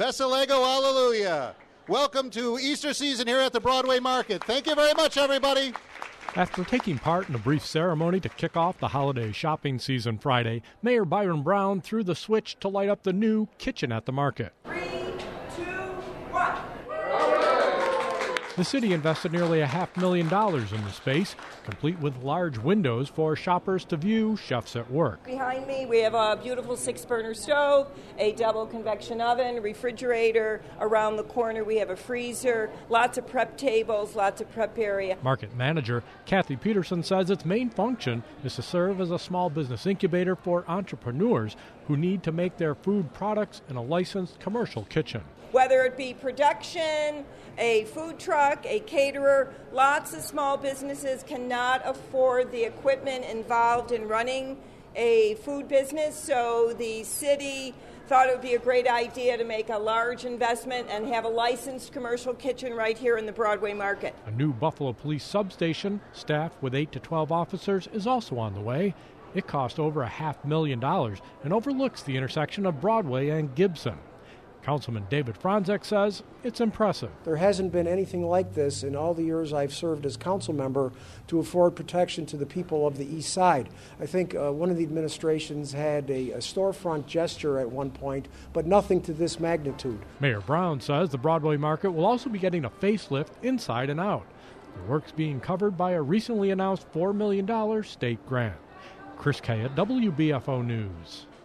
Vesalego, hallelujah. Welcome to Easter season here at the Broadway Market. Thank you very much, everybody. After taking part in a brief ceremony to kick off the holiday shopping season Friday, Mayor Byron Brown threw the switch to light up the new kitchen at the market. 3, 2, 1. The city invested nearly $500,000 in the space, complete with large windows for shoppers to view chefs at work. Behind me, we have a beautiful 6-burner stove, a double convection oven, refrigerator. Around the corner, we have a freezer, lots of prep tables, lots of prep area. Market manager Kathy Peterson says its main function is to serve as a small business incubator for entrepreneurs who need to make their food products in a licensed commercial kitchen. Whether it be production, a food truck, a caterer, lots of small businesses cannot afford the equipment involved in running a food business, so the city thought it would be a great idea to make a large investment and have a licensed commercial kitchen right here in the Broadway Market. A new Buffalo Police substation, staffed with 8 to 12 officers, is also on the way. It cost over $500,000 and overlooks the intersection of Broadway and Gibson. Councilman David Franzek says it's impressive. There hasn't been anything like this in all the years I've served as council member to afford protection to the people of the East Side. I think one of the administrations had a storefront gesture at one point, but nothing to this magnitude. Mayor Brown says the Broadway Market will also be getting a facelift inside and out. The work's being covered by a recently announced $4 million state grant. Chris Kaya, WBFO News.